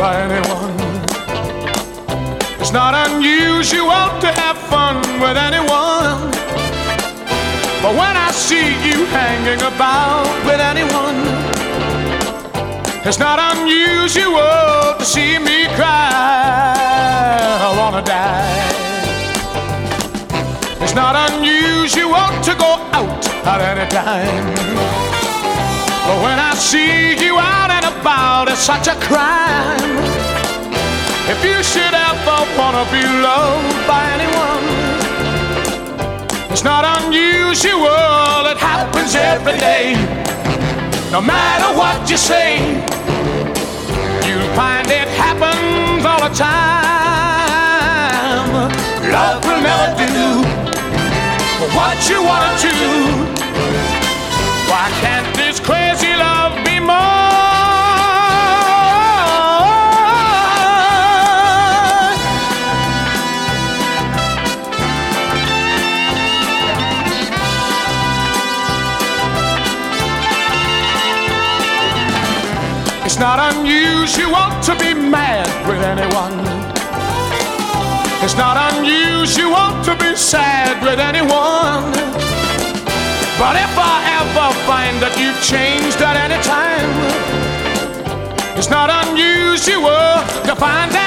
by anyone. It's not unusual to have fun with anyone. But when I see you hanging about with anyone, it's not unusual to see me cry. I wanna die. It's not unusual to go out at any time. But when I see you out and about, it's such a crime. If you should ever wanna be loved by anyone, it's not unusual, it happens every day. No matter what you say, you'll find it happens all the time. Love will never do what you wanna do. Why can't this crazy love be more? It's not unusual to be mad with anyone. It's not unusual to be sad with anyone. But if I ever find that you've changed at any time, it's not unusual to find